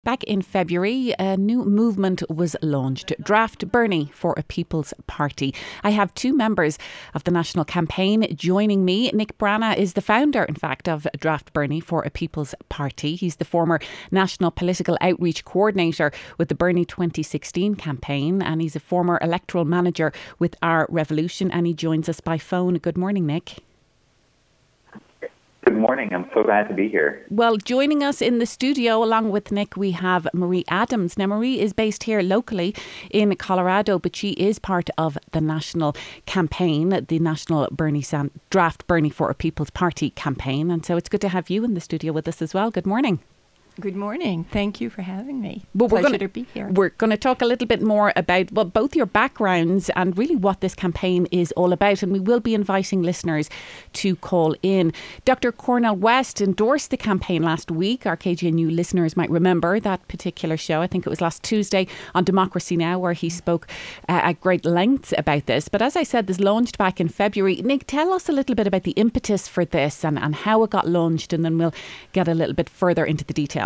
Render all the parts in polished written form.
Back in February, a new movement was launched, Draft Bernie for a People's Party. I have two members of the national campaign joining me. Nick Brana is the founder, in fact, of Draft Bernie for a People's Party. He's the former National Political Outreach Coordinator with the Bernie 2016 campaign, and he's a former electoral manager with Our Revolution, and he joins us by phone. Good morning, Nick. Good morning. I'm so glad to be here. Well, joining us in the studio along with Nick, we have Marie Adams. Now, Marie is based here locally in Colorado, but she is part of the national campaign, the National Draft Bernie for a People's Party campaign. And so it's good to have you in the studio with us as well. Good morning. Good morning. Thank you for having me. Well, Pleasure to be here. We're going to talk a little bit more about both your backgrounds and really what this campaign is all about. And we will be inviting listeners to call in. Dr. Cornel West endorsed the campaign last week. Our KGNU listeners might remember that particular show. I think it was last Tuesday on Democracy Now! Where he spoke at great lengths about this. But as I said, this launched back in February. Nick, tell us a little bit about the impetus for this and how it got launched, and then we'll get a little bit further into the details.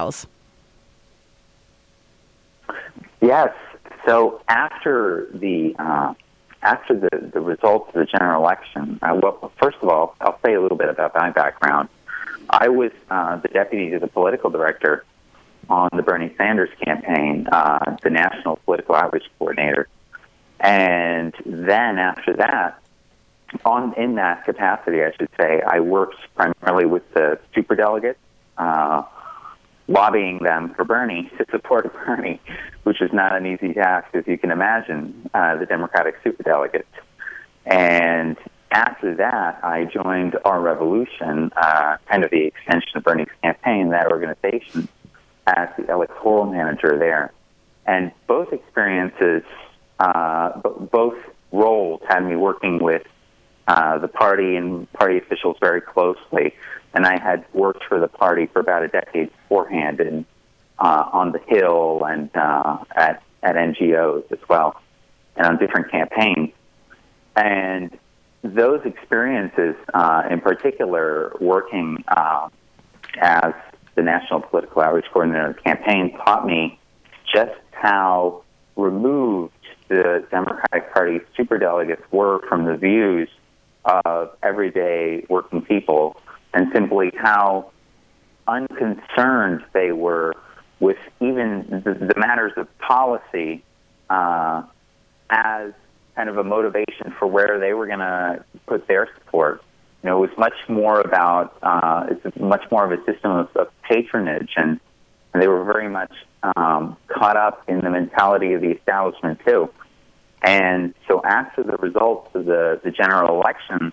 Yes. So after the results of the general election, well, first of all, I'll say a little bit about my background. I was the deputy to the political director on the Bernie Sanders campaign, the national political outreach coordinator, and then after that, in that capacity, I should say, I worked primarily with the superdelegates. Lobbying them for Bernie, to support Bernie, which is not an easy task, as you can imagine, the Democratic superdelegates. And after that, I joined Our Revolution, kind of the extension of Bernie's campaign, that organization, as the electoral manager there. And both experiences, both roles had me working with the party and party officials very closely. And I had worked for the party for about a decade beforehand, and on the Hill and at NGOs as well, and on different campaigns. And those experiences, in particular, working as the National Political Outreach Coordinator of the campaign, taught me just how removed the Democratic Party superdelegates were from the views of everyday working people, and simply how unconcerned they were with even the matters of policy as kind of a motivation for where they were going to put their support. You know, it was much more about, it's much more of a system of patronage, and they were very much caught up in the mentality of the establishment too. And so after the results of the general election,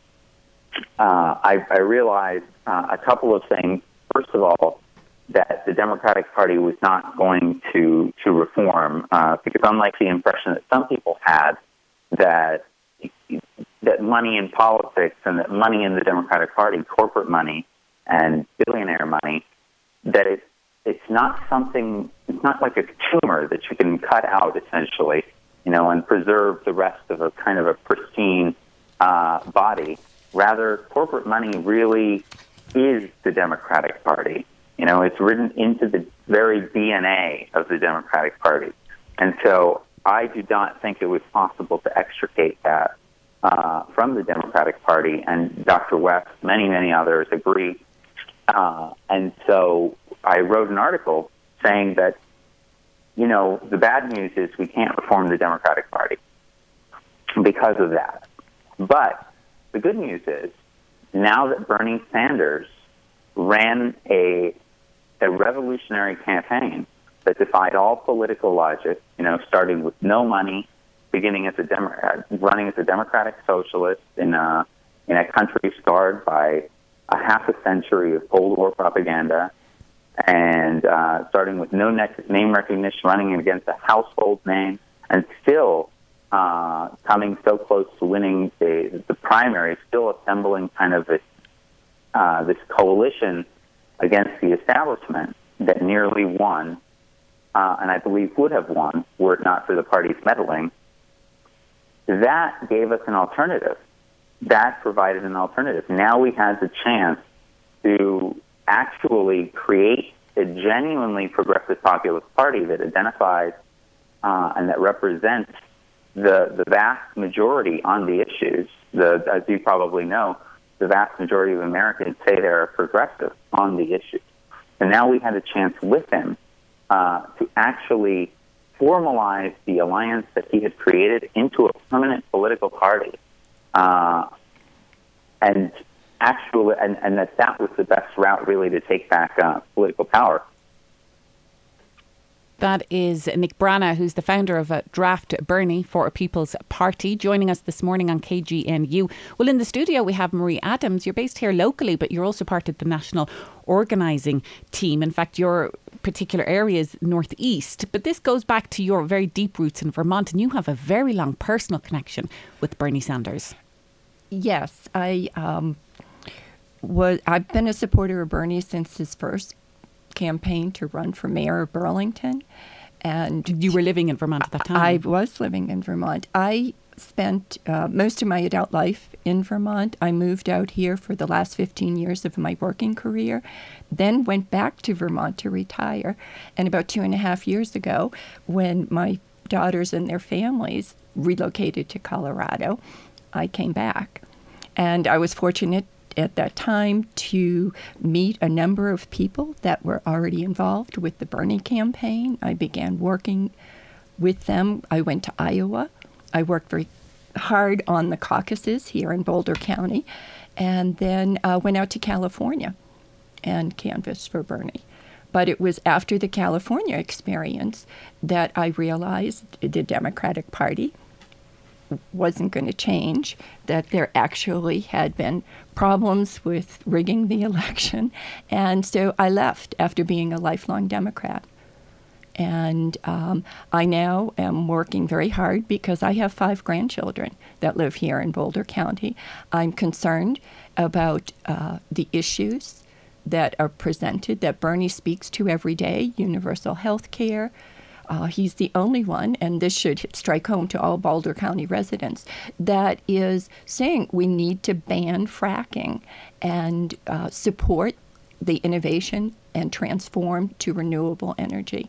I realized a couple of things. First of all, that the Democratic Party was not going to reform, because unlike the impression that some people had, that money in politics and that money in the Democratic Party, corporate money and billionaire money, that it's not something, it's not like a tumor that you can cut out essentially, and preserve the rest of a kind of a pristine body. Rather, corporate money really is the Democratic Party. It's written into the very DNA of the Democratic Party. And so I do not think it was possible to extricate that from the Democratic Party. And Dr. West, many, many others agree. And so I wrote an article saying that, the bad news is we can't reform the Democratic Party because of that. But the good news is, now that Bernie Sanders ran a revolutionary campaign that defied all political logic, starting with no money, beginning as running as a democratic socialist in a country scarred by a half a century of Cold War propaganda, and starting with no name recognition, running against a household name, and still coming so close to winning the primary, still assembling kind of this coalition against the establishment that nearly won, and I believe would have won were it not for the party's meddling. That gave us an alternative. That provided an alternative. Now we had the chance to actually create a genuinely progressive populist party that identifies and that represents the vast majority on the issues. As you probably know, the vast majority of Americans say they're progressive on the issues. And now we had a chance with him to actually formalize the alliance that he had created into a permanent political party. And that was the best route, really, to take back political power. That is Nick Brana, who's the founder of Draft Bernie for a People's Party, joining us this morning on KGNU. Well, in the studio we have Marie Adams. You're based here locally, but you're also part of the national organising team. In fact, your particular area is northeast, but this goes back to your very deep roots in Vermont, and you have a very long personal connection with Bernie Sanders. Yes, I've been a supporter of Bernie since his first campaign to run for mayor of Burlington. And you were living in Vermont at that time? I was living in Vermont. I spent most of my adult life in Vermont. I moved out here for the last 15 years of my working career, then went back to Vermont to retire. And about 2.5 years ago, when my daughters and their families relocated to Colorado, I came back. And I was fortunate at that time to meet a number of people that were already involved with the Bernie campaign. I began working with them. I went to Iowa. I worked very hard on the caucuses here in Boulder County, and then went out to California and canvassed for Bernie. But it was after the California experience that I realized the Democratic Party wasn't going to change, that there actually had been problems with rigging the election. And so I left after being a lifelong Democrat. And I now am working very hard because I have 5 grandchildren that live here in Boulder County. I'm concerned about the issues that are presented that Bernie speaks to every day: universal health care. He's the only one, and this should strike home to all Boulder County residents, that is saying we need to ban fracking and support the innovation and transform to renewable energy.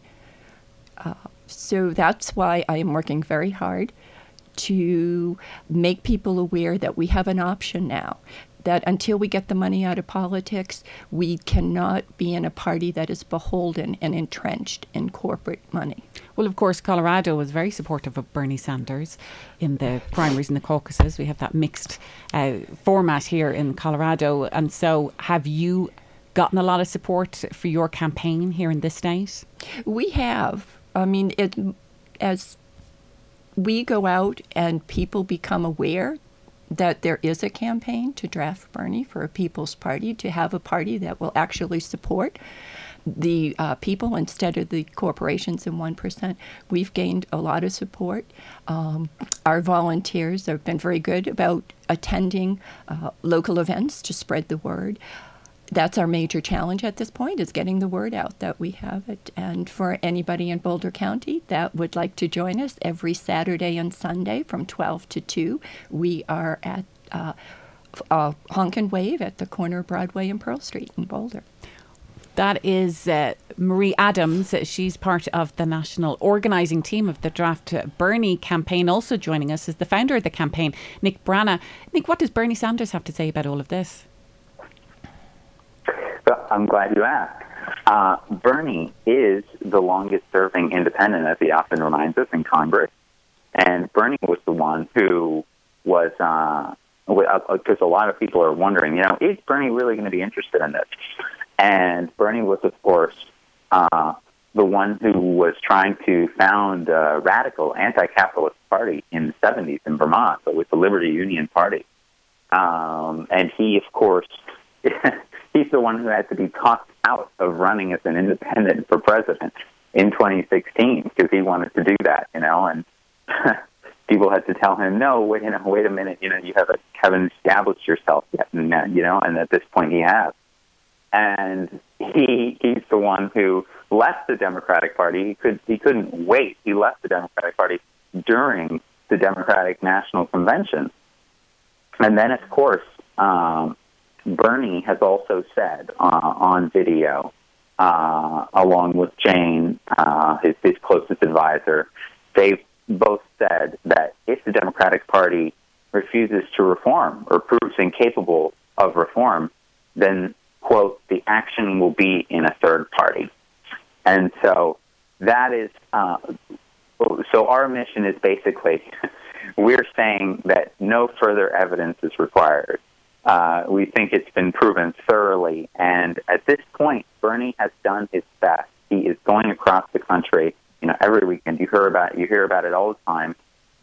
So that's why I am working very hard to make people aware that we have an option now, that until we get the money out of politics, we cannot be in a party that is beholden and entrenched in corporate money. Well, of course, Colorado was very supportive of Bernie Sanders in the primaries and the caucuses. We have that mixed format here in Colorado. And so have you gotten a lot of support for your campaign here in this state? We have. I mean, as we go out and people become aware that there is a campaign to draft Bernie for a People's Party, to have a party that will actually support the people instead of the corporations and 1%. We've gained a lot of support. Our volunteers have been very good about attending local events to spread the word. That's our major challenge at this point, is getting the word out that we have it. And for anybody in Boulder County that would like to join us, every Saturday and Sunday from 12 to 2, we are at Honk and Wave at the corner of Broadway and Pearl Street in Boulder. That is Marie Adams. She's part of the national organising team of the Draft Bernie campaign. Also joining us is the founder of the campaign, Nick Brana. Nick, what does Bernie Sanders have to say about all of this? Well, I'm glad you asked. Bernie is the longest-serving independent, as he often reminds us, in Congress. And Bernie was the one who was, because a lot of people are wondering, is Bernie really going to be interested in this? And Bernie was, of course, the one who was trying to found a radical anti-capitalist party in the 70s in Vermont, so with the Liberty Union Party. And he, of course, he's the one who had to be talked out of running as an independent for president in 2016 because he wanted to do that, and people had to tell him, no, wait a minute, you haven't established yourself yet, and at this point he has. And he's the one who left the Democratic Party. He couldn't wait. He left the Democratic Party during the Democratic National Convention. And then, of course, Bernie has also said on video along with Jane, his closest advisor, they've both said that if the Democratic Party refuses to reform or proves incapable of reform, then, quote, the action will be in a third party. And so that is, so our mission is basically, we're saying that no further evidence is required. We think it's been proven thoroughly. And at this point, Bernie has done his best. He is going across the country, every weekend. You hear about it all the time,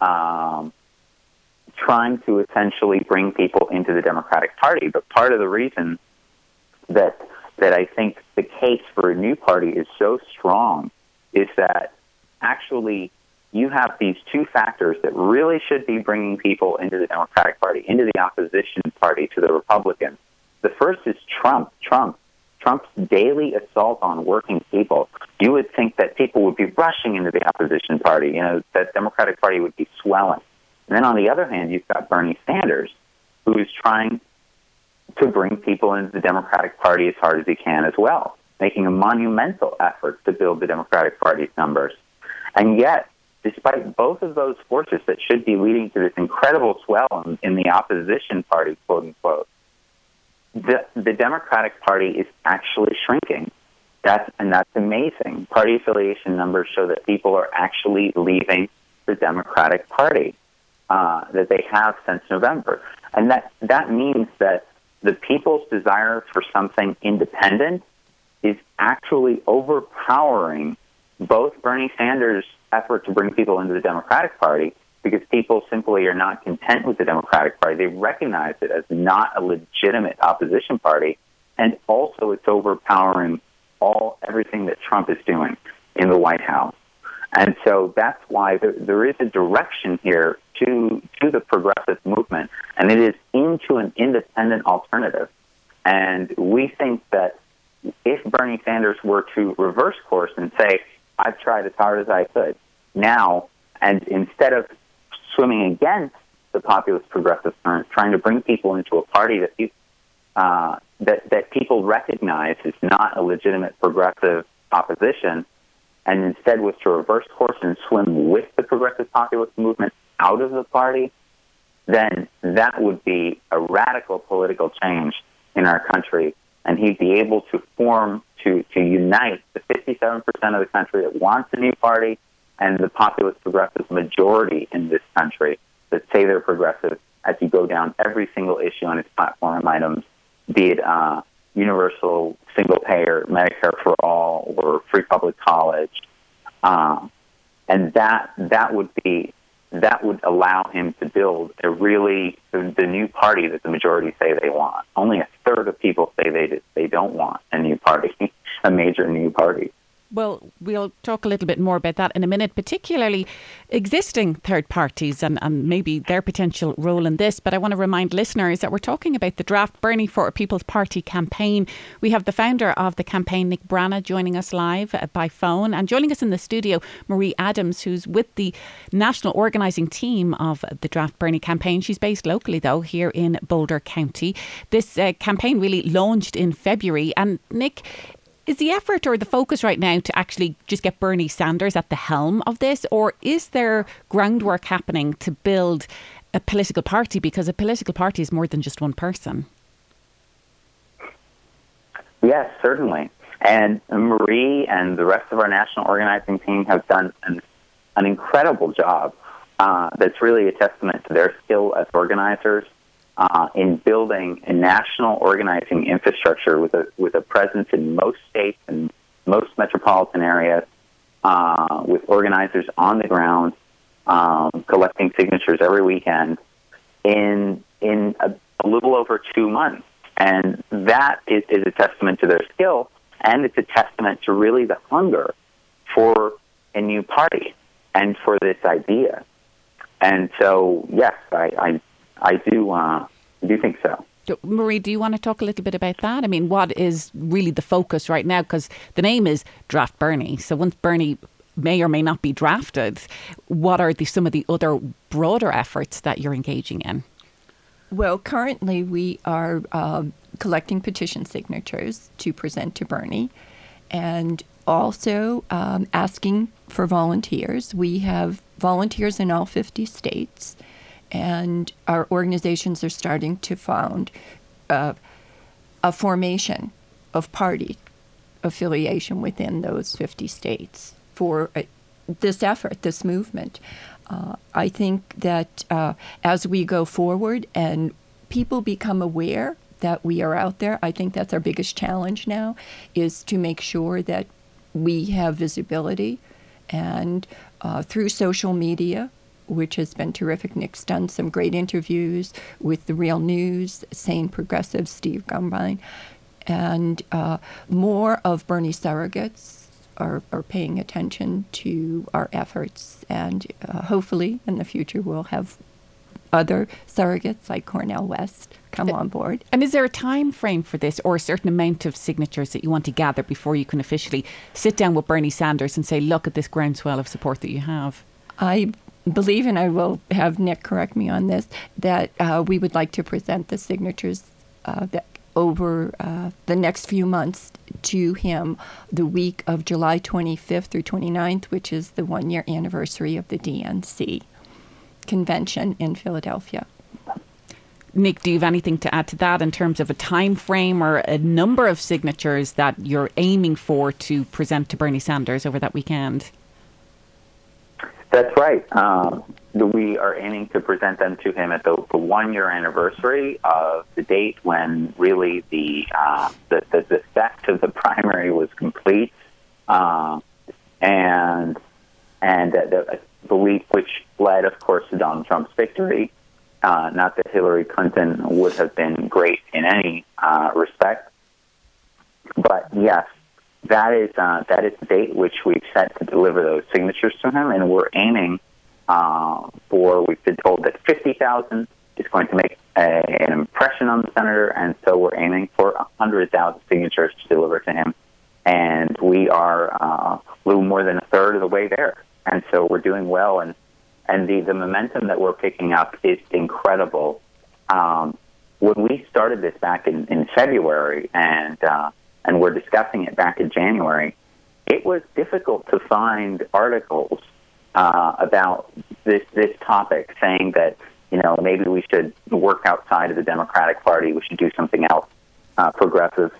trying to essentially bring people into the Democratic Party. But part of the reason that I think the case for a new party is so strong is that actually you have these two factors that really should be bringing people into the Democratic Party, into the opposition party to the Republicans. The first is Trump's daily assault on working people. You would think that people would be rushing into the opposition party, that Democratic Party would be swelling. And then on the other hand, you've got Bernie Sanders, who is trying to bring people into the Democratic Party as hard as he can as well, making a monumental effort to build the Democratic Party's numbers. And yet, despite both of those forces that should be leading to this incredible swell in the opposition party, quote unquote, the Democratic Party is actually shrinking. That's amazing. Party affiliation numbers show that people are actually leaving the Democratic Party, that they have since November. And that means that the people's desire for something independent is actually overpowering both Bernie Sanders' effort to bring people into the Democratic Party, because people simply are not content with the Democratic Party. They recognize it as not a legitimate opposition party, and also it's overpowering everything that Trump is doing in the White House. And so that's why there is a direction here to the progressive movement, and it is into an independent alternative. And we think that if Bernie Sanders were to reverse course and say, I've tried as hard as I could now, and instead of swimming against the populist progressive current, trying to bring people into a party that people recognize is not a legitimate progressive opposition, and instead was to reverse course and swim with the progressive populist movement out of the party, then that would be a radical political change in our country, and he'd be able to unite the 57% of the country that wants a new party and the populist progressive majority in this country that say they're progressive, as you go down every single issue on its platform items, be it universal single-payer Medicare for all or free public college, and that would allow him to build the new party that the majority say they want. Only a third of people say they don't want a new party, a major new party. Well, we'll talk a little bit more about that in a minute, particularly existing third parties and maybe their potential role in this. But I want to remind listeners that we're talking about the Draft Bernie for a People's Party campaign. We have the founder of the campaign, Nick Brana, joining us live by phone, and joining us in the studio, Marie Adams, who's with the national organising team of the Draft Bernie campaign. She's based locally, though, here in Boulder County. This campaign really launched in February. And Nick, is the effort or the focus right now to actually just get Bernie Sanders at the helm of this, or is there groundwork happening to build a political party? Because a political party is more than just one person. Yes, certainly. And Marie and the rest of our national organizing team have done an incredible job that's really a testament to their skill as organizers in building a national organizing infrastructure with a presence in most states and most metropolitan areas, with organizers on the ground, collecting signatures every weekend in a little over 2 months. And that is a testament to their skill, and it's a testament to really the hunger for a new party and for this idea. And so, yes, I do think so. Marie, do you want to talk a little bit about that? I mean, what is really the focus right now? Because the name is Draft Bernie. So once Bernie may or may not be drafted, what are some of the other broader efforts that you're engaging in? Well, currently we are collecting petition signatures to present to Bernie. and also asking for volunteers. We have volunteers in all 50 states, and our organizations are starting to found a formation of party affiliation within those 50 states for this effort, this movement. I think that as we go forward and people become aware that we are out there, I think that's our biggest challenge now, is to make sure that we have visibility, and through social media, which has been terrific. Nick's done some great interviews with The Real News, Sane Progressive, Steve Gumbine, and more of Bernie surrogates are paying attention to our efforts, and hopefully in the future we'll have other surrogates like Cornel West come on board. And is there a time frame for this, or a certain amount of signatures that you want to gather before you can officially sit down with Bernie Sanders and say, look at this groundswell of support that you have? I believe, and I will have Nick correct me on this, that we would like to present the signatures that over the next few months to him the week of July 25th through 29th, which is the one-year anniversary of the DNC convention in Philadelphia. Nick, do you have anything to add to that in terms of a time frame or a number of signatures that you're aiming for to present to Bernie Sanders over that weekend? That's right. We are aiming to present them to him at the 1-year anniversary of the date when really the theft of the primary was complete, and the belief which led, of course, to Donald Trump's victory. Not that Hillary Clinton would have been great in any respect, but yes, that is the date which we've set to deliver those signatures to him, and we're aiming for. We've been told that 50,000 is going to make an impression on the senator, and so we're aiming for 100,000 signatures to deliver to him, and we are a little more than a third of the way there, and so we're doing well, and the momentum that we're picking up is incredible. When we started this back in February, and we're discussing it back in January, it was difficult to find articles about this topic, saying that, maybe we should work outside of the Democratic Party, we should do something else progressive.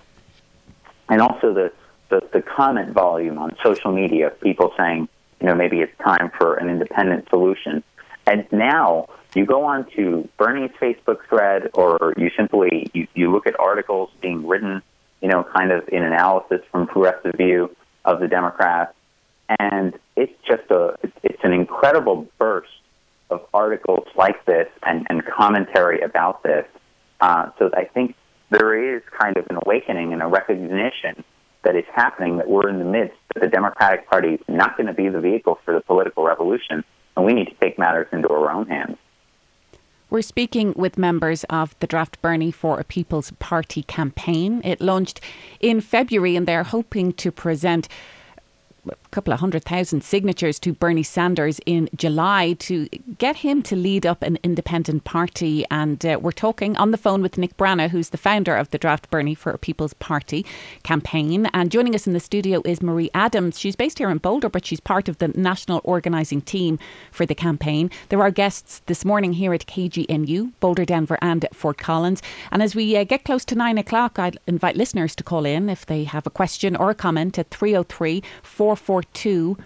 And also the comment volume on social media, people saying, maybe it's time for an independent solution. And now you go on to Bernie's Facebook thread, or you simply, you look at articles being written, kind of in analysis from Progressive View of the Democrats, and it's just it's an incredible burst of articles like this and commentary about this. So I think there is kind of an awakening and a recognition that is happening, that we're in the midst, that the Democratic Party is not going to be the vehicle for the political revolution, and we need to take matters into our own hands. We're speaking with members of the Draft Bernie for a People's Party campaign. It launched in February, and they're hoping to present a couple of 100,000 signatures to Bernie Sanders in July to get him to lead up an independent party. And we're talking on the phone with Nick Brana, who's the founder of the Draft Bernie for a People's Party campaign. And joining us in the studio is Marie Adams. She's based here in Boulder, but she's part of the national organising team for the campaign. There are guests this morning here at KGNU, Boulder, Denver and Fort Collins. And as we get close to 9 o'clock, I'd invite listeners to call in if they have a question or a comment at 303-442-4242,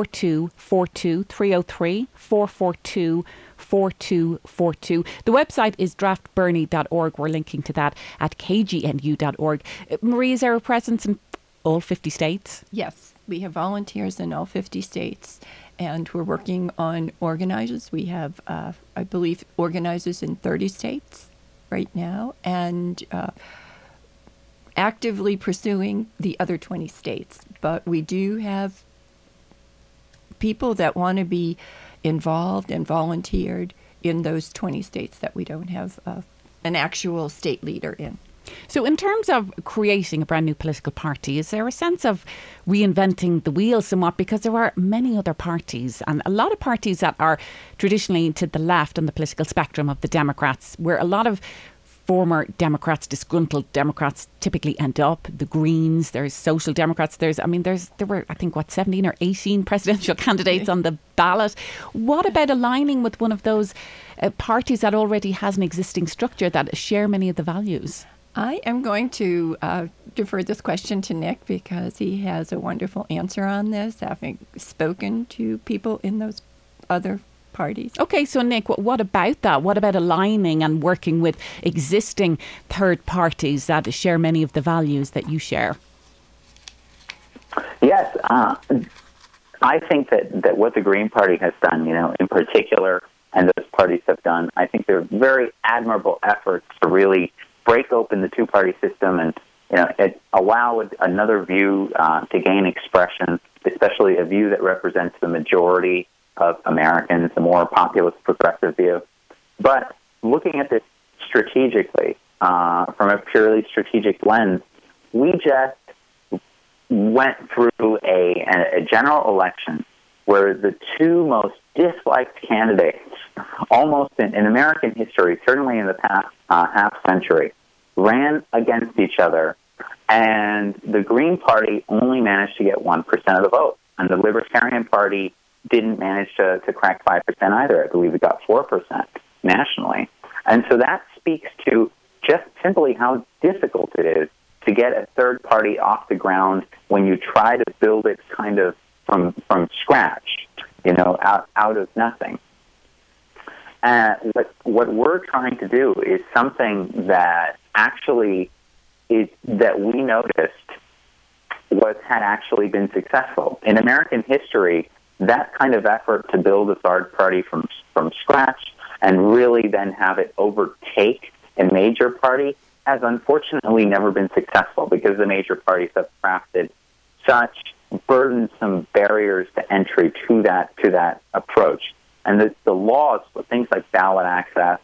303-442-4242. The website is draftbernie.org. We're linking to that at kgnu.org. Marie, is there a presence in all 50 states? Yes, we have volunteers in all 50 states, and we're working on organizers. We have, I believe, organizers in 30 states right now, and actively pursuing the other 20 states. But we do have people that want to be involved and volunteered in those 20 states that we don't have an actual state leader in. So in terms of creating a brand new political party, is there a sense of reinventing the wheel somewhat? Because there are many other parties, and a lot of parties that are traditionally to the left on the political spectrum of the Democrats, where a lot of former Democrats, disgruntled Democrats typically end up. The Greens, there's Social Democrats. There were, I think, 17 or 18 presidential candidates on the ballot. What about aligning with one of those parties that already has an existing structure that share many of the values? I am going to defer this question to Nick because he has a wonderful answer on this, having spoken to people in those other parties. Okay, so Nick, what about that? What about aligning and working with existing third parties that share many of the values that you share? Yes, I think that what the Green Party has done, in particular, and those parties have done, I think they're very admirable efforts to really break open the two-party system and allow another view to gain expression, especially a view that represents the majority of Americans, the more populist progressive view. But looking at this strategically, from a purely strategic lens, we just went through a general election where the two most disliked candidates, almost in American history, certainly in the past half century, ran against each other, and the Green Party only managed to get 1% of the vote, and the Libertarian Party didn't manage to crack 5% either. I believe it got 4% nationally. And so that speaks to just simply how difficult it is to get a third party off the ground when you try to build it kind of from scratch, out of nothing. What we're trying to do is something that actually is that we noticed had actually been successful. In American history, that kind of effort to build a third party from scratch and really then have it overtake a major party has unfortunately never been successful because the major parties have crafted such burdensome barriers to entry to that approach. And the laws, things like ballot access,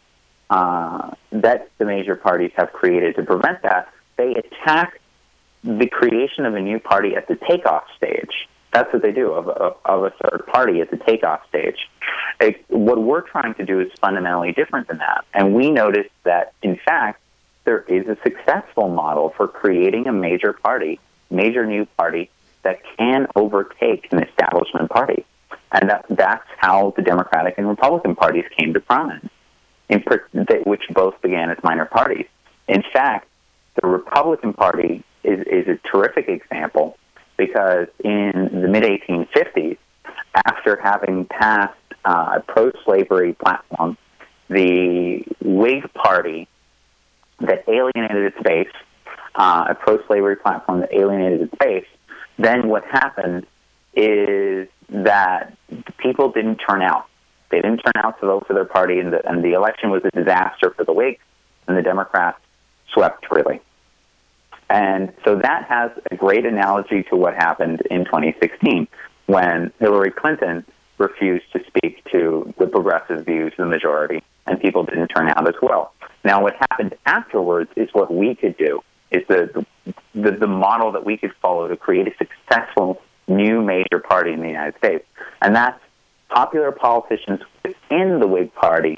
that the major parties have created to prevent that, they attack the creation of a new party at the takeoff stage. That's what they do, of a third party at the takeoff stage. What we're trying to do is fundamentally different than that. And we noticed that, in fact, there is a successful model for creating a major new party that can overtake an establishment party. And that's how the Democratic and Republican parties came to prominence, which both began as minor parties. In fact, the Republican Party is a terrific example because in the mid-1850s, after having passed a pro-slavery platform, the Whig Party that alienated its base, a pro-slavery platform that alienated its base, then what happened is that people didn't turn out. They didn't turn out to vote for their party, and the election was a disaster for the Whigs, and the Democrats swept freely. And so that has a great analogy to what happened in 2016 when Hillary Clinton refused to speak to the progressive views of the majority, and people didn't turn out as well. Now, what happened afterwards is what we could do, is the model that we could follow to create a successful new major party in the United States. And that's popular politicians within the Whig Party,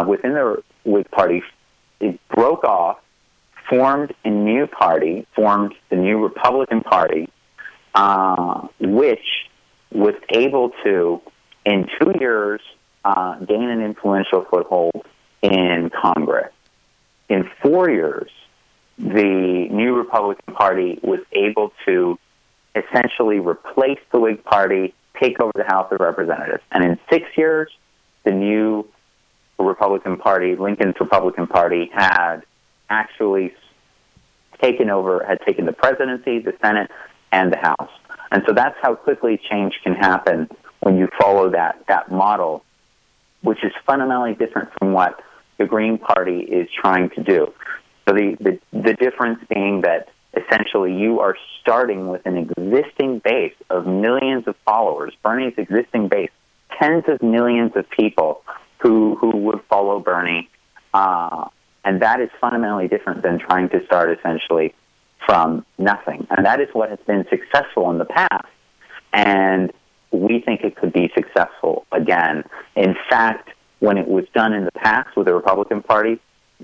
it broke off, formed a new party, formed the new Republican Party, which was able to, in 2 years, gain an influential foothold in Congress. In 4 years, the new Republican Party was able to essentially replace the Whig Party, take over the House of Representatives. And in 6 years, the new Republican Party, Lincoln's Republican Party, had actually taken the presidency, the Senate, and the House. And so that's how quickly change can happen when you follow that model, which is fundamentally different from what the Green Party is trying to do. So the difference being that essentially you are starting with an existing base of millions of followers, Bernie's existing base, tens of millions of people who would follow Bernie, and that is fundamentally different than trying to start essentially from nothing. And that is what has been successful in the past, and we think it could be successful again. In fact, when it was done in the past with the Republican Party,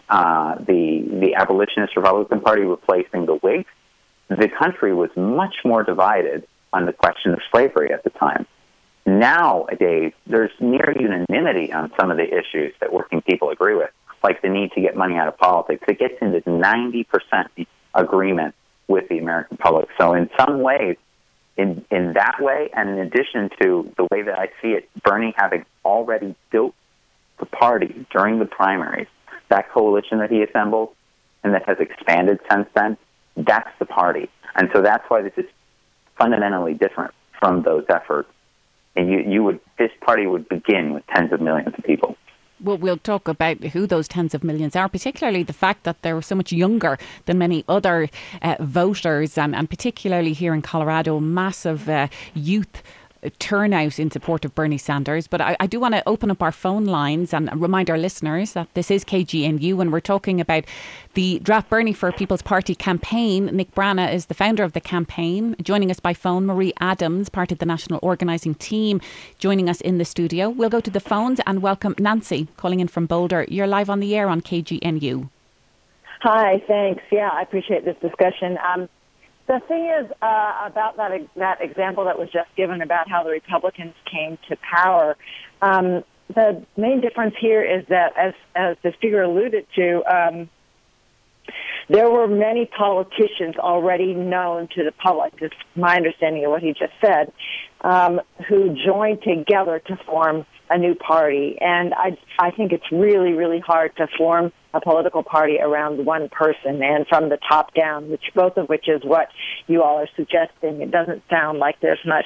the abolitionist Republican Party replacing the Whigs, the country was much more divided on the question of slavery at the time. Nowadays, there's near unanimity on some of the issues that working people agree with, like the need to get money out of politics. It gets into 90% agreement with the American public. So in some ways, in that way, and in addition to the way that I see it, Bernie having already built the party during the primaries, that coalition that he assembled and that has expanded since then, that's the party. And so that's why this is fundamentally different from those efforts. And this party would begin with tens of millions of people. Well, we'll talk about who those tens of millions are, particularly the fact that they're so much younger than many other voters, and particularly here in Colorado, massive youth turnout in support of Bernie Sanders. But I do want to open up our phone lines and remind our listeners that this is KGNU and we're talking about the Draft Bernie for People's Party campaign. Nick Brana is the founder of the campaign. Joining us by phone, Marie Adams, part of the national organising team, joining us in the studio. We'll go to the phones and welcome Nancy, calling in from Boulder. You're live on the air on KGNU. Hi, thanks. Yeah, I appreciate this discussion. The thing is about that example that was just given about how the Republicans came to power. The main difference here is that, as the speaker alluded to, there were many politicians already known to the public, is my understanding of what he just said, who joined together to form a new party. And I think it's really, really hard to form a political party around one person and from the top down, both of which is what you all are suggesting. It doesn't sound like there's much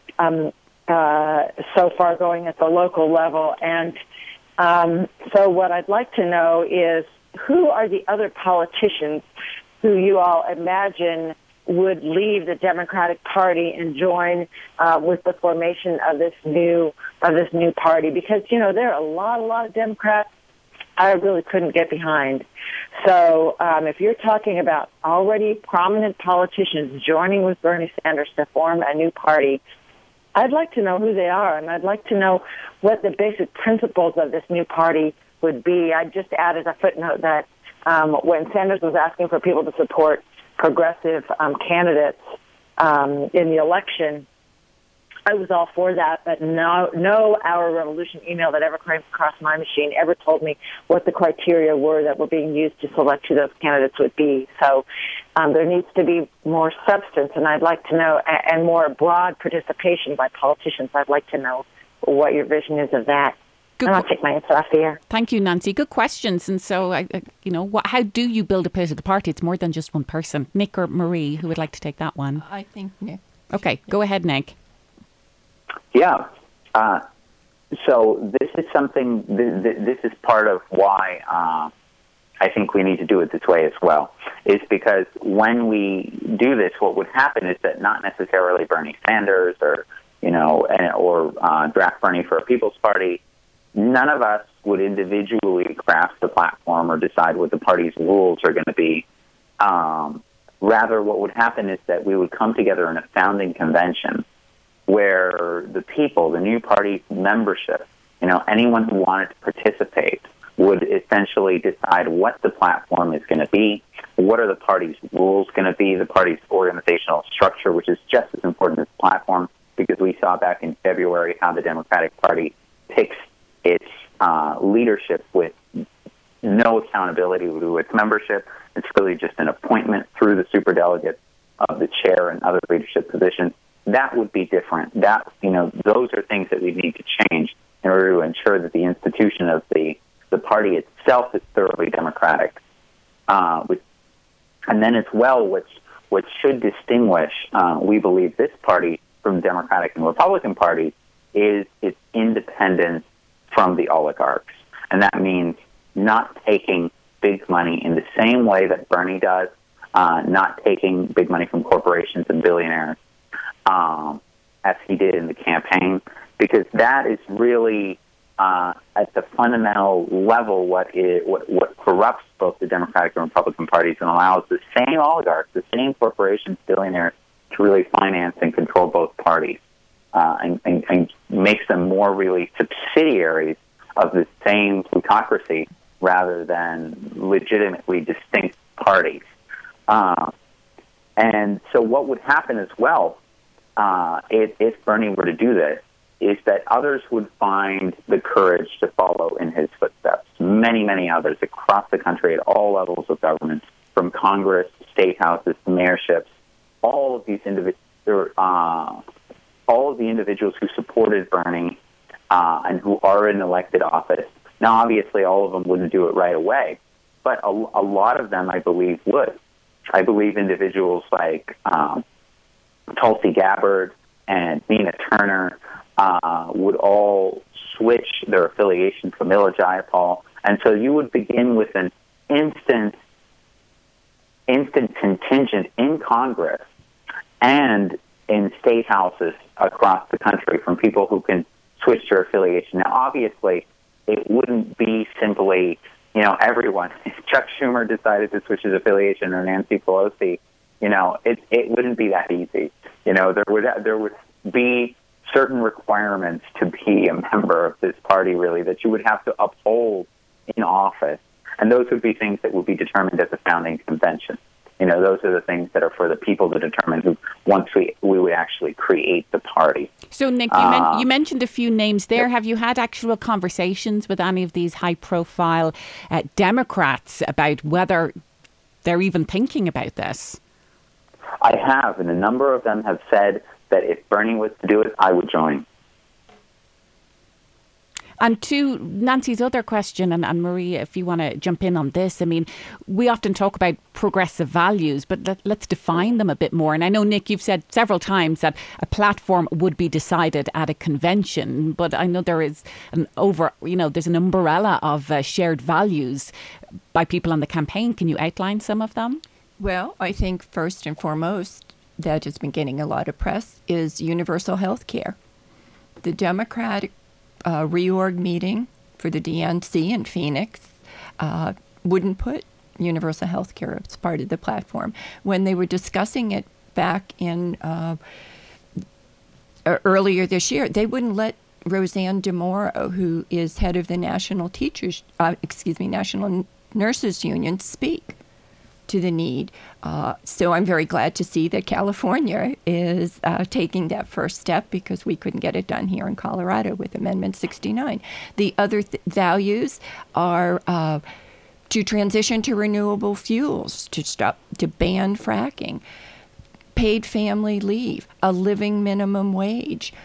so far going at the local level. And so what I'd like to know is, who are the other politicians who you all imagine would leave the Democratic Party and join with the formation of this new party? Because, there are a lot of Democrats I really couldn't get behind. So if you're talking about already prominent politicians joining with Bernie Sanders to form a new party, I'd like to know who they are, and I'd like to know what the basic principles of this new party would be. I just added a footnote that when Sanders was asking for people to support progressive candidates in the election, I was all for that, but no Our Revolution email that ever came across my machine ever told me what the criteria were that were being used to select who those candidates would be. So there needs to be more substance, and I'd like to know, and more broad participation by politicians. I'd like to know what your vision is of that. And I'll take my answer off the air. Thank you, Nancy. Good questions. And so, how do you build a political party? It's more than just one person. Nick or Marie, who would like to take that one? I think Nick. Okay, go ahead, Nick. Yeah. So this is something, this is part of why I think we need to do it this way as well, is because when we do this, what would happen is that not necessarily Bernie Sanders or Draft Bernie for a People's Party, none of us would individually craft the platform or decide what the party's rules are going to be. Rather, what would happen is that we would come together in a founding convention where the people, the new party membership, anyone who wanted to participate would essentially decide what the platform is going to be, what are the party's rules going to be, the party's organizational structure, which is just as important as the platform, because we saw back in February how the Democratic Party picks its leadership with no accountability to its membership. It's really just an appointment through the superdelegates of the chair and other leadership positions. That would be different. Those are things that we need to change in order to ensure that the institution of the party itself is thoroughly democratic. And then as well, what should distinguish, we believe, this party from the Democratic and Republican parties is its independence from the oligarchs. And that means not taking big money in the same way that Bernie does, not taking big money from corporations and billionaires, as he did in the campaign, because that is really at the fundamental level what corrupts both the Democratic and Republican parties and allows the same oligarchs, the same corporations, billionaires, to really finance and control both parties, and makes them more really subsidiaries of the same plutocracy rather than legitimately distinct parties. And so what would happen as well, if Bernie were to do this, is that others would find the courage to follow in his footsteps. Many, many others across the country at all levels of government, from Congress to state houses to mayorships, all of the individuals who supported Bernie and who are in elected office. Now, obviously, all of them wouldn't do it right away, but a lot of them, I believe, would. I believe individuals like Tulsi Gabbard and Nina Turner would all switch their affiliation from Mila Jayapal. And so you would begin with an instant contingent in Congress and in state houses across the country from people who can switch their affiliation. Now, obviously, it wouldn't be simply, everyone. If Chuck Schumer decided to switch his affiliation or Nancy Pelosi, it wouldn't be that easy. There would be certain requirements to be a member of this party, really, that you would have to uphold in office. And those would be things that would be determined at the founding convention. Those are the things that are for the people to determine who, once we would actually create the party. So, Nick, you mentioned a few names there. Yep. Have you had actual conversations with any of these high-profile Democrats about whether they're even thinking about this? I have, and a number of them have said that if Bernie was to do it, I would join. And to Nancy's other question, and Maria, if you want to jump in on this, I mean, we often talk about progressive values, but let's define them a bit more. And I know, Nick, you've said several times that a platform would be decided at a convention, but I know there is there's an umbrella of shared values by people on the campaign. Can you outline some of them? Well, I think first and foremost, that has been getting a lot of press, is universal health care. The Democratic reorg meeting for the DNC in Phoenix wouldn't put universal health care as part of the platform. When they were discussing it back in earlier this year, they wouldn't let Roseanne DeMoro, who is head of the National Nurses Union, speak to the need. So I'm very glad to see that California is taking that first step, because we couldn't get it done here in Colorado with Amendment 69. The other values are to transition to renewable fuels, to ban fracking, paid family leave, a living minimum wage,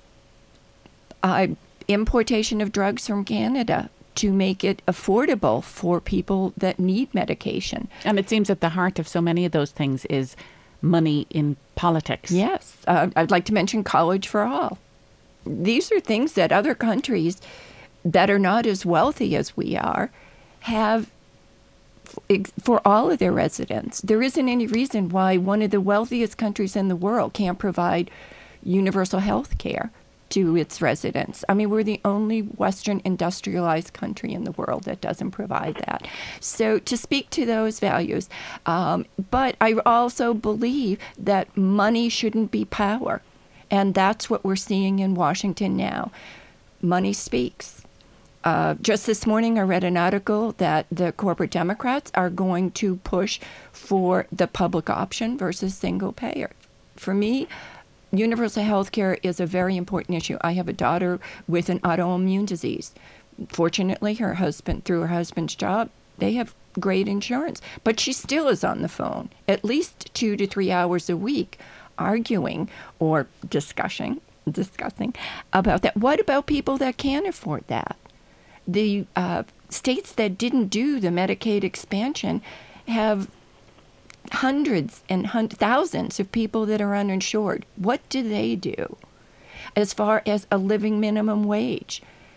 importation of drugs from Canada, to make it affordable for people that need medication. And it seems at the heart of so many of those things is money in politics. Yes. I'd like to mention college for all. These are things that other countries that are not as wealthy as we are have for all of their residents. There isn't any reason why one of the wealthiest countries in the world can't provide universal health care to its residents. I mean, we're the only Western industrialized country in the world that doesn't provide that. So to speak to those values, but I also believe that money shouldn't be power. And that's what we're seeing in Washington now. Money speaks. Just this morning, I read an article that the corporate Democrats are going to push for the public option versus single payer. For me, universal health care is a very important issue. I have a daughter with an autoimmune disease. Fortunately, through her husband's job, they have great insurance. But she still is on the phone at least 2 to 3 hours a week, arguing or discussing about that. What about people that can't afford that? The states that didn't do the Medicaid expansion have hundreds and thousands of people that are uninsured. What do they do? As far as a living minimum wage,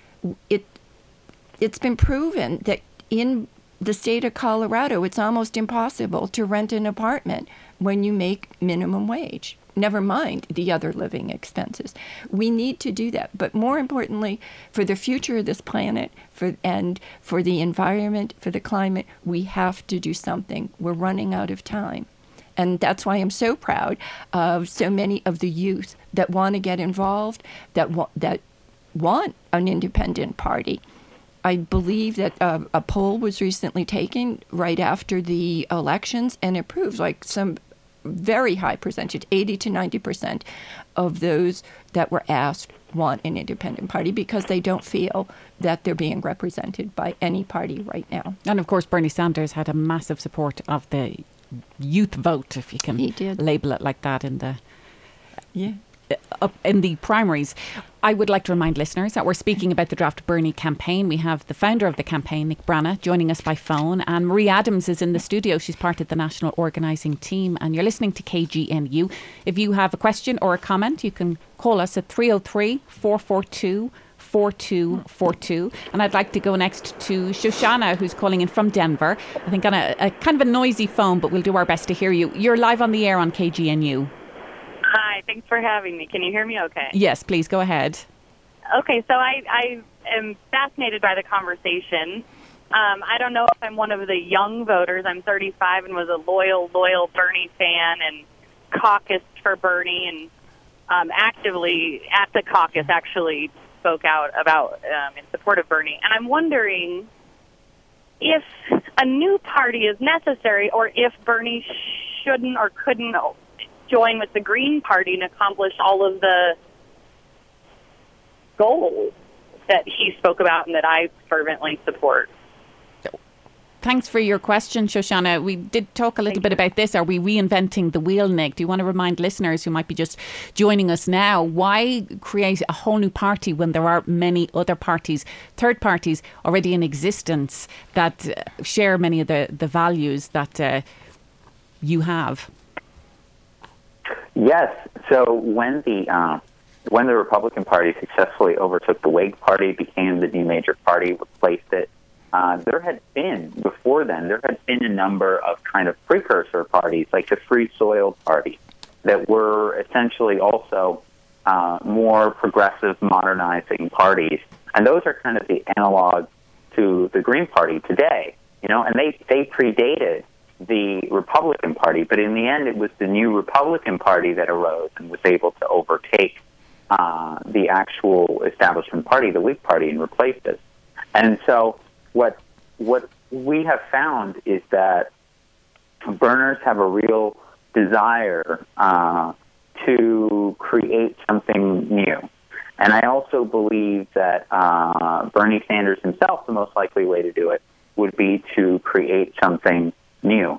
it's been proven that in the state of Colorado, it's almost impossible to rent an apartment when you make minimum wage. Never mind the other living expenses. We need to do that. But more importantly, for the future of this planet, for the environment, for the climate, we have to do something. We're running out of time. And that's why I'm so proud of so many of the youth that want to get involved, that want an independent party. I believe that a poll was recently taken right after the elections, and it proves like some very high percentage, 80 to 90% of those that were asked want an independent party because they don't feel that they're being represented by any party right now. And of course, Bernie Sanders had a massive support of the youth vote, if you can label it like that, in the in the primaries. I would like to remind listeners that we're speaking about the Draft Bernie campaign. We have the founder of the campaign, Nick Brana, joining us by phone, and Marie Adams is in the studio. She's part of the national organising team, and you're listening to KGNU. If you have a question or a comment, you can call us at 303-442-4242. And I'd like to go next to Shoshana, who's calling in from Denver. I think on a kind of a noisy phone, but we'll do our best to hear you. You're live on the air on KGNU. Hi, thanks for having me. Can you hear me okay? Yes, please go ahead. Okay, so I am fascinated by the conversation. I don't know if I'm one of the young voters. I'm 35 and was a loyal Bernie fan and caucused for Bernie, and actively at the caucus actually spoke out about in support of Bernie. And I'm wondering if a new party is necessary, or if Bernie shouldn't or couldn't join with the Green Party and accomplish all of the goals that he spoke about and that I fervently support. Thanks for your question, Shoshana. We did talk a little bit about this. Are we reinventing the wheel, Nick? Do you want to remind listeners who might be just joining us now, why create a whole new party when there are many other parties, third parties already in existence that share many of the values that you have? Yes. So when the Republican Party successfully overtook the Whig Party, became the new major party, replaced it, there had been a number of kind of precursor parties, like the Free Soil Party, that were essentially also more progressive, modernizing parties. And those are kind of the analog to the Green Party today, and they predated the Republican Party, but in the end it was the new Republican Party that arose and was able to overtake the actual establishment party, the Whig Party, and replace it. And so what we have found is that Berners have a real desire to create something new. And I also believe that Bernie Sanders himself, the most likely way to do it would be to create something new.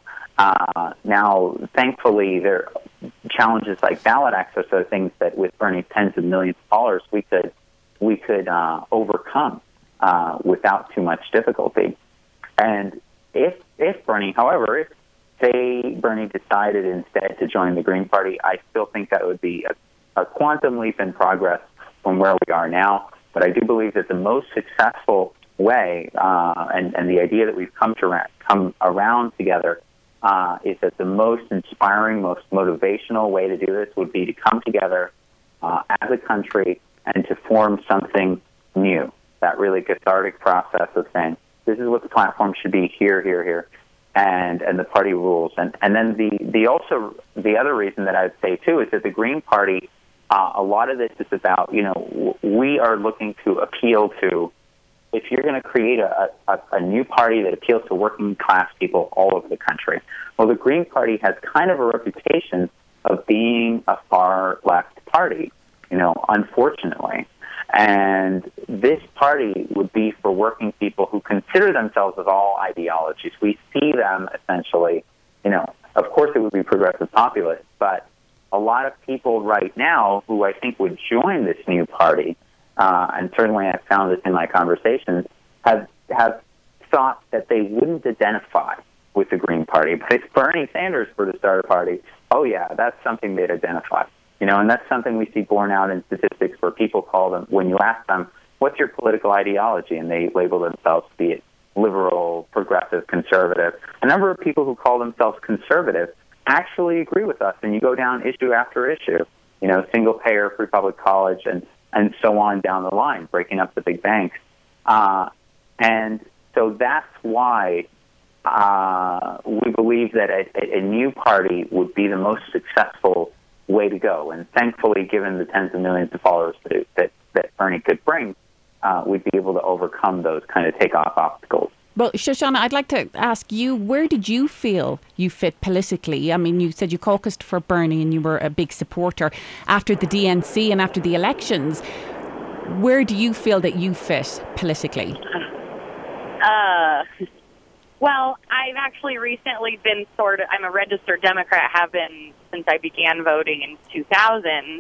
Now, thankfully, there are challenges like ballot access are things that with Bernie's tens of millions of followers we could overcome without too much difficulty. And if Bernie, however, if say Bernie decided instead to join the Green Party, I still think that would be a quantum leap in progress from where we are now. But I do believe that the most successful way, and the idea that we've come around together, is that the most inspiring, most motivational way to do this would be to come together as a country and to form something new. That really cathartic process of saying, this is what the platform should be, here, and the party rules. And then the other reason that I'd say too is that the Green Party, a lot of this is about, we are looking to appeal to, if you're going to create a new party that appeals to working class people all over the country. Well, the Green Party has kind of a reputation of being a far left party, unfortunately. And this party would be for working people who consider themselves of all ideologies. We see them essentially, of course it would be progressive populists, but a lot of people right now who I think would join this new party, and certainly I've found this in my conversations, have thought that they wouldn't identify with the Green Party. But if Bernie Sanders were to start a party, oh yeah, that's something they'd identify. And that's something we see borne out in statistics where people call them, when you ask them, what's your political ideology? And they label themselves, be it liberal, progressive, conservative. A number of people who call themselves conservative actually agree with us. And you go down issue after issue, single payer, free public college, and so on down the line, breaking up the big banks. And so that's why we believe that a new party would be the most successful way to go. And thankfully, given the tens of millions of followers that Bernie could bring, we'd be able to overcome those kind of takeoff obstacles. Well, Shoshana, I'd like to ask you, where did you feel you fit politically? I mean, you said you caucused for Bernie and you were a big supporter after the DNC and after the elections. Where do you feel that you fit politically? Well, I've actually recently been I'm a registered Democrat, have been since I began voting in 2000.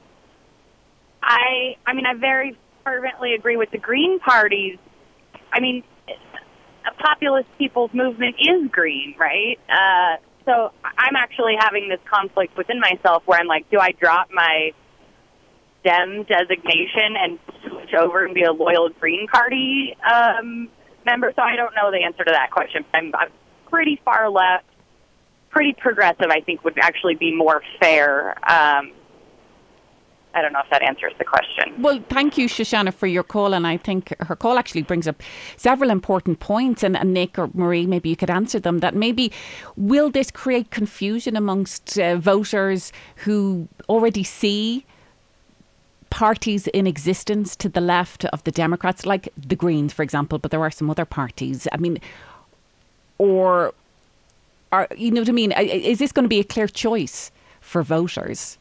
I very fervently agree with the Green Party's. I mean, a populist people's movement is green, right? So I'm actually having this conflict within myself where I'm like, do I drop my Dem designation and switch over and be a loyal Green Party member? So I don't know the answer to that question. I'm pretty far left, pretty progressive, I think would actually be more fair. I don't know if that answers the question. Well, thank you, Shoshana, for your call. And I think her call actually brings up several important points. And Nick or Marie, maybe you could answer them. That maybe, will this create confusion amongst voters who already see parties in existence to the left of the Democrats, like the Greens, for example, but there are some other parties? I mean, or, you know what I mean? Is this going to be a clear choice for voters?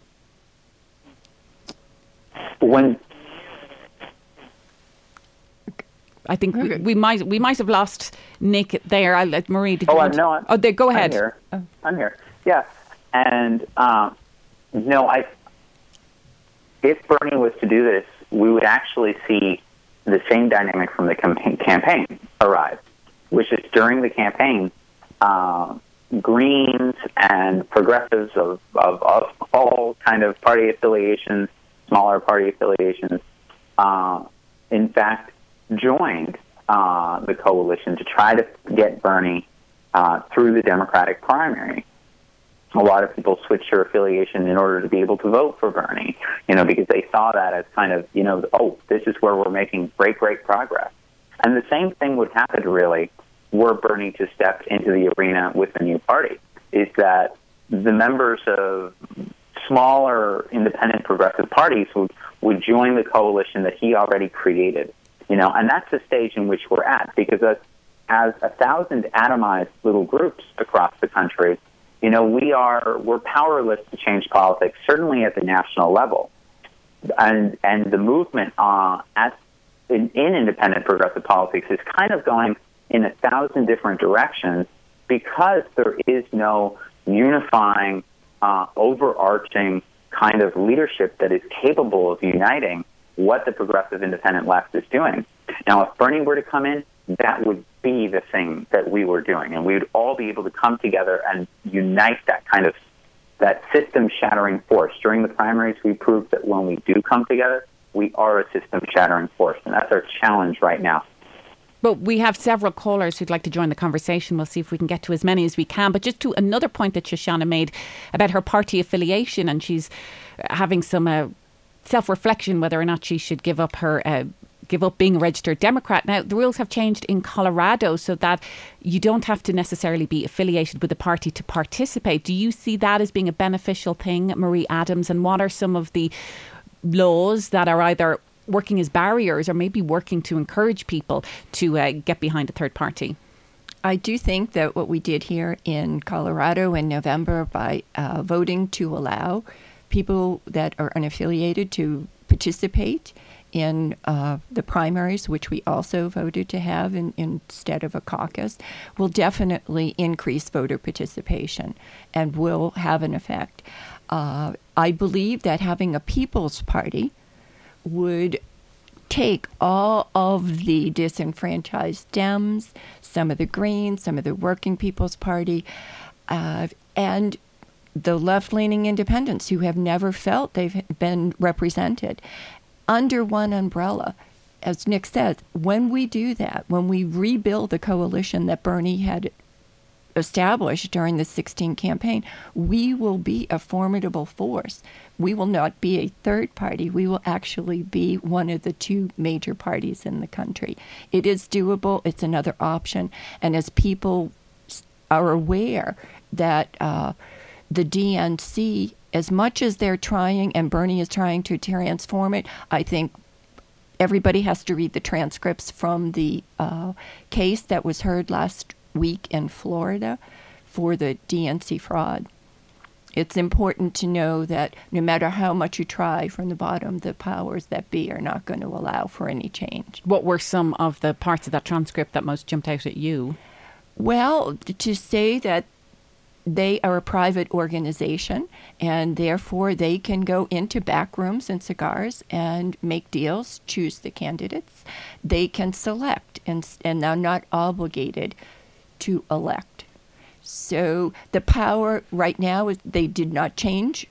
I think we might have lost Nick there. I'll let Marie. Did you want no. Go ahead. I'm here. Yeah, and if Bernie was to do this, we would actually see the same dynamic from the campaign arise, which is during the campaign, Greens and progressives of all kind of party affiliations, smaller party affiliations, in fact, joined the coalition to try to get Bernie through the Democratic primary. A lot of people switched their affiliation in order to be able to vote for Bernie, because they saw that as kind of, this is where we're making great progress. And the same thing would happen, really, were Bernie to step into the arena with a new party, is that the members of smaller independent progressive parties would join the coalition that he already created, and that's the stage in which we're at, because as 1,000 atomized little groups across the country, we're powerless to change politics, certainly at the national level, and the movement in independent progressive politics is kind of going in 1,000 different directions because there is no unifying, overarching kind of leadership that is capable of uniting what the progressive independent left is doing. Now, if Bernie were to come in, that would be the thing that we were doing, and we would all be able to come together and unite that system-shattering force. During the primaries, we proved that when we do come together, we are a system-shattering force, and that's our challenge right now. But we have several callers who'd like to join the conversation. We'll see if we can get to as many as we can. But just to another point that Shoshana made about her party affiliation, and she's having some self-reflection whether or not she should give up being a registered Democrat. Now, the rules have changed in Colorado so that you don't have to necessarily be affiliated with a party to participate. Do you see that as being a beneficial thing, Marie Adams? And what are some of the laws that are either working as barriers or maybe working to encourage people to get behind a third party? I do think that what we did here in Colorado in November by voting to allow people that are unaffiliated to participate in the primaries, which we also voted to have instead of a caucus, will definitely increase voter participation and will have an effect. I believe that having a People's Party would take all of the disenfranchised Dems, some of the Greens, some of the Working People's Party, and the left-leaning independents who have never felt they've been represented under one umbrella. As Nick says, when we do that, when we rebuild the coalition that Bernie had established during the 2016 campaign, we will be a formidable force. We will not be a third party. We will actually be one of the two major parties in the country. It is doable. It's another option. And as people are aware that the DNC, as much as they're trying, and Bernie is trying to transform it, I think everybody has to read the transcripts from the case that was heard last week in Florida for the DNC fraud. It's important to know that no matter how much you try from the bottom, the powers that be are not going to allow for any change. What were some of the parts of that transcript that most jumped out at you? Well, to say that they are a private organization and therefore they can go into back rooms and cigars and make deals, choose the candidates. They can select and they're not obligated to elect. So the power right now is they did not change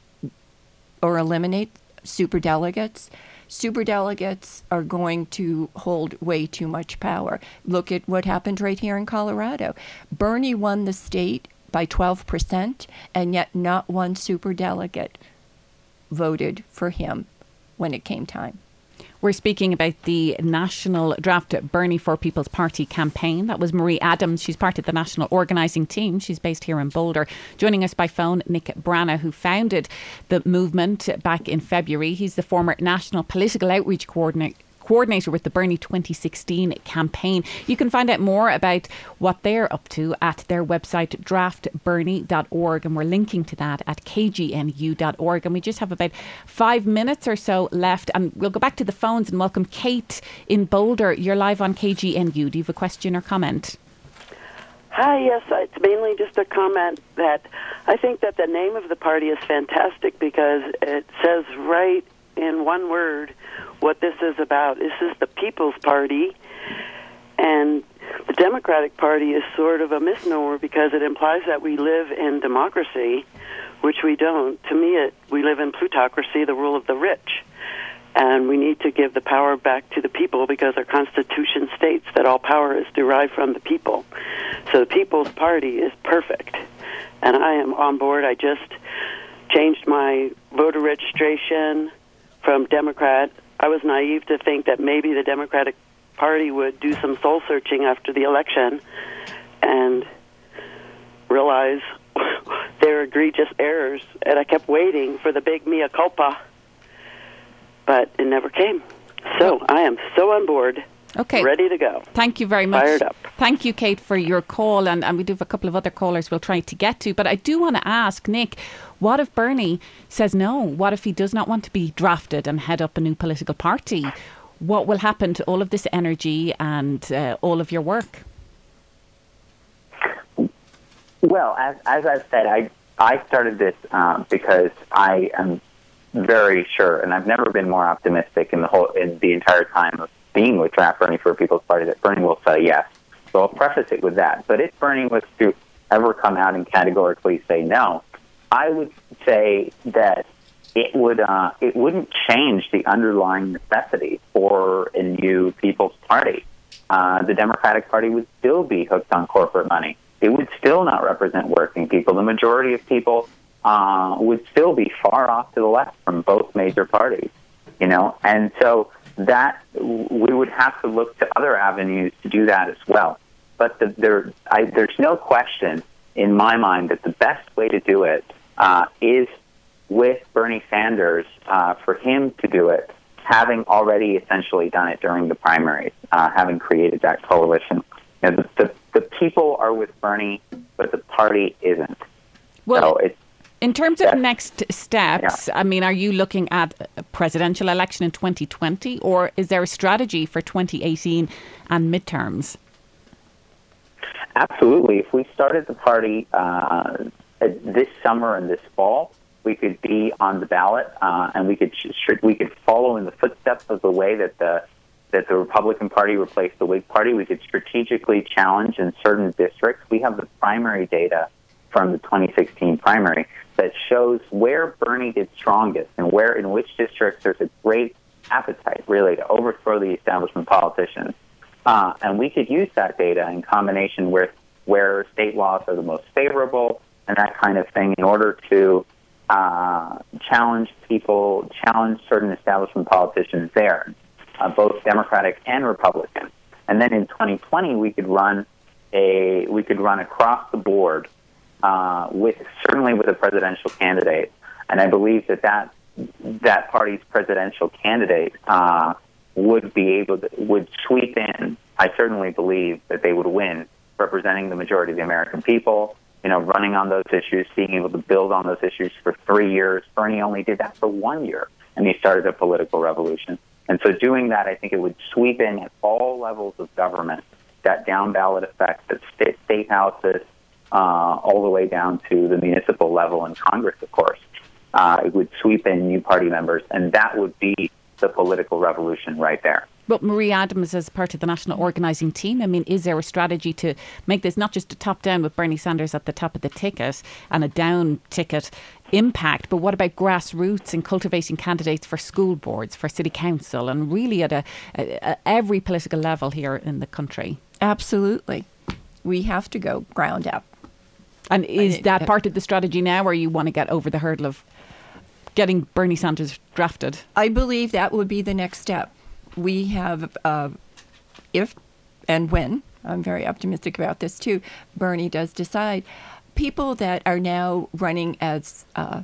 or eliminate superdelegates. Superdelegates are going to hold way too much power. Look at what happened right here in Colorado. Bernie won the state by 12%, and yet not one superdelegate voted for him when it came time. We're speaking about the national draft Bernie for People's Party campaign. That was Marie Adams. She's part of the national organising team. She's based here in Boulder. Joining us by phone, Nick Brana, who founded the movement back in February. He's the former national political outreach coordinator with the Bernie 2016 campaign. You can find out more about what they're up to at their website, draftbernie.org, and we're linking to that at kgnu.org. And we just have about 5 minutes or so left, and we'll go back to the phones and welcome Kate in Boulder. You're live on KGNU. Do you have a question or comment? Hi, yes, it's mainly just a comment that I think that the name of the party is fantastic because it says right in one word what this is about. This is the People's Party, and the Democratic Party is sort of a misnomer because it implies that we live in democracy, which we don't. To me, we live in plutocracy, the rule of the rich, and we need to give the power back to the people because our Constitution states that all power is derived from the people. So the People's Party is perfect, and I am on board. I just changed my voter registration from Democrat. I was naive to think that maybe the Democratic Party would do some soul searching after the election and realize their egregious errors. And I kept waiting for the big mea culpa, but it never came. So I am so on board. Okay. Ready to go. Thank you very much. Fired up. Thank you, Kate, for your call. And we do have a couple of other callers we'll try to get to. But I do want to ask, Nick, what if Bernie says no? What if he does not want to be drafted and head up a new political party? What will happen to all of this energy and all of your work? Well, as I've said, I started this because I am very sure, and I've never been more optimistic in the entire time of being with Draft Bernie for People's Party, that Bernie will say yes. So I'll preface it with that. But if Bernie was to ever come out and categorically say no, I would say that it wouldn't change the underlying necessity for a new People's Party. The Democratic Party would still be hooked on corporate money. It would still not represent working people. The majority of people would still be far off to the left from both major parties, and so that we would have to look to other avenues to do that as well. But there's no question in my mind that the best way to do it is with Bernie Sanders, for him to do it, having already essentially done it during the primaries, having created that coalition. The people are with Bernie, but the party isn't. Well, so in terms of next steps, I mean, are you looking at a presidential election in 2020, or is there a strategy for 2018 and midterms? Absolutely. If we started the party this summer and this fall, we could be on the ballot, and we could follow in the footsteps of the way that the Republican Party replaced the Whig Party. We could strategically challenge in certain districts. We have the primary data from the 2016 primary that shows where Bernie did strongest and in which districts there's a great appetite, really, to overthrow the establishment politicians. And we could use that data in combination with where state laws are the most favorable and that kind of thing in order to challenge certain establishment politicians there, both Democratic and Republican. And then in 2020, we could run across the board certainly with a presidential candidate. And I believe that party's presidential candidate would sweep in. I certainly believe that they would win, representing the majority of the American people, running on those issues, being able to build on those issues for 3 years. Bernie only did that for 1 year, and he started a political revolution. And so doing that, I think it would sweep in at all levels of government, that down-ballot effect, that state houses, all the way down to the municipal level and Congress, of course. It would sweep in new party members, and that would be the political revolution right there. But Marie Adams, as part of the national organising team, is there a strategy to make this not just a top-down with Bernie Sanders at the top of the ticket and a down ticket impact, but what about grassroots and cultivating candidates for school boards, for city council, and really at every political level here in the country? Absolutely. We have to go ground up. And is that part of the strategy now, or you want to get over the hurdle of getting Bernie Sanders drafted? I believe that would be the next step. We have, if and when, I'm very optimistic about this too, Bernie does decide, people that are now running as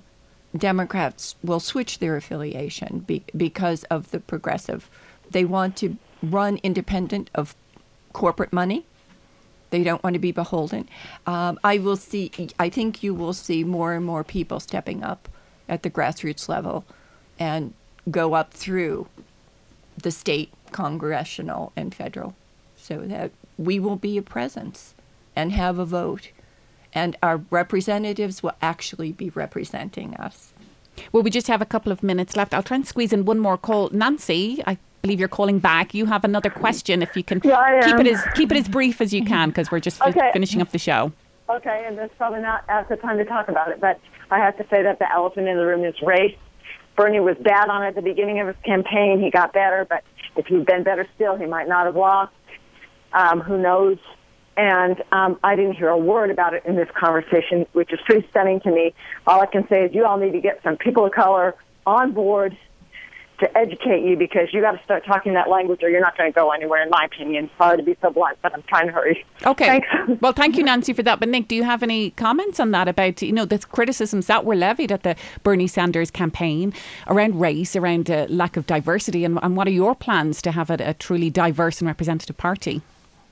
Democrats will switch their affiliation because of the progressive. They want to run independent of corporate money. They don't want to be beholden. I think you will see more and more people stepping up at the grassroots level and go up through the state, congressional, and federal, so that we will be a presence and have a vote, and our representatives will actually be representing us. Well, we just have a couple of minutes left. I'll try and squeeze in one more call. Nancy, I believe you're calling back. You have another question. If you can keep it as brief as you can, because we're just finishing up the show. Okay, and that's probably not at the time to talk about it, but I have to say that the elephant in the room is race. Bernie was bad on it at the beginning of his campaign. He got better, but if he'd been better still, he might not have lost. Who knows? And I didn't hear a word about it in this conversation, which is pretty stunning to me. All I can say is you all need to get some people of color on board to educate you, because you got to start talking that language or you're not going to go anywhere, in my opinion. Sorry to be so blunt, but I'm trying to hurry. Okay. Thanks. Well, thank you, Nancy, for that. But Nick, do you have any comments on that about, the criticisms that were levied at the Bernie Sanders campaign around race, around lack of diversity, and what are your plans to have a truly diverse and representative party?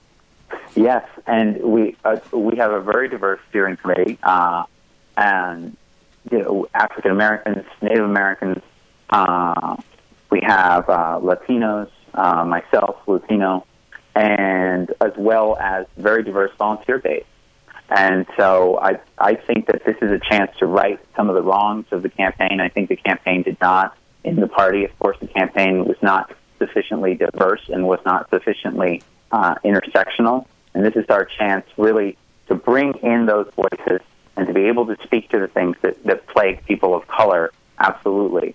Yes, and we have a very diverse steering committee, and African Americans, Native Americans. We have Latinos, myself, Latino, and as well as very diverse volunteer base. And so I think that this is a chance to right some of the wrongs of the campaign. I think the campaign did not, in the party, of course, the campaign was not sufficiently diverse and was not sufficiently intersectional. And this is our chance really to bring in those voices and to be able to speak to the things that plague people of color. Absolutely.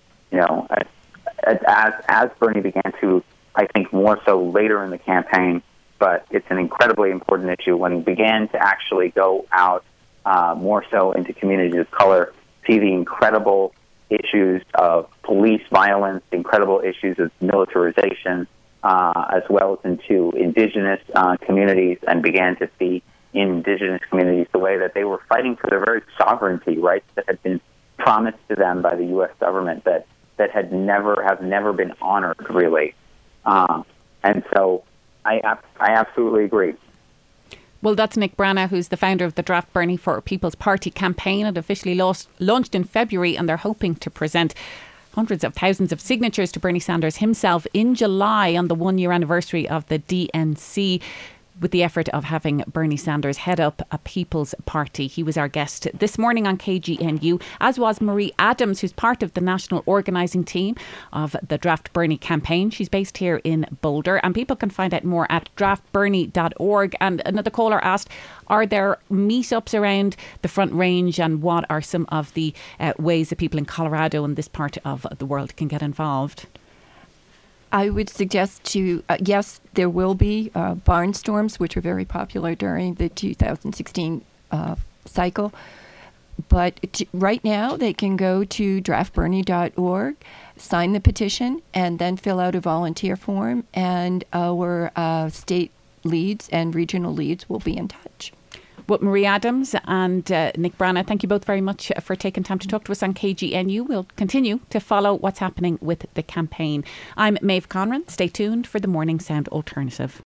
As Bernie began to, I think, more so later in the campaign, but it's an incredibly important issue when he began to actually go out more so into communities of color, see the incredible issues of police violence, the incredible issues of militarization, as well as into indigenous communities, and began to see in indigenous communities the way that they were fighting for their very sovereignty, rights that had been promised to them by the U.S. government that have never been honored, really. And so I absolutely agree. Well, that's Nick Brana, who's the founder of the Draft Bernie for People's Party campaign. It officially launched in February, and they're hoping to present hundreds of thousands of signatures to Bernie Sanders himself in July on the 1-year anniversary of the DNC, with the effort of having Bernie Sanders head up a People's Party. He was our guest this morning on KGNU, as was Marie Adams, who's part of the national organising team of the Draft Bernie campaign. She's based here in Boulder, and people can find out more at draftbernie.org. And another caller asked, are there meetups around the Front Range, and what are some of the ways that people in Colorado and this part of the world can get involved? I would suggest yes, there will be barnstorms, which were very popular during the 2016 cycle. But right now, they can go to draftbernie.org, sign the petition, and then fill out a volunteer form. And our state leads and regional leads will be in touch. But Marie Adams and Nick Brana, thank you both very much for taking time to talk to us on KGNU. We'll continue to follow what's happening with the campaign. I'm Maeve Conran. Stay tuned for the Morning Sound Alternative.